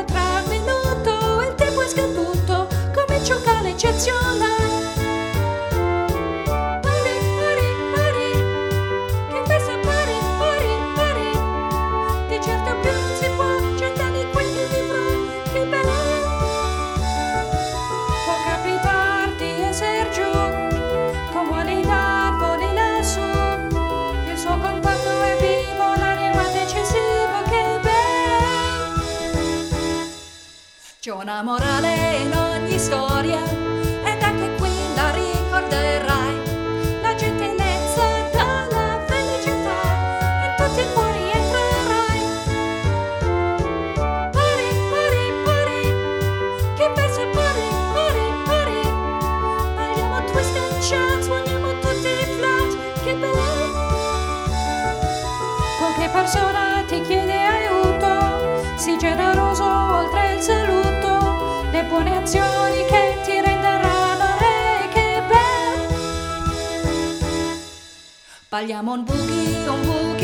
tra un minuto il tempo è scaduto, comincia un calo eccezionale. C'è una morale in ogni storia ed anche qui la ricorderai. La gentilezza dalla felicità, in tutti i cuori entrerai. Pari, pari, pari, che pensa pari, pari, pari. Balliamo twist and shout, suoniamo tutti i flat, che bello. Qualche persona ti chiede aiuto, sii generoso oltre il saluto. Le buone azioni che ti renderanno re, che bello. Balliamo un boogie,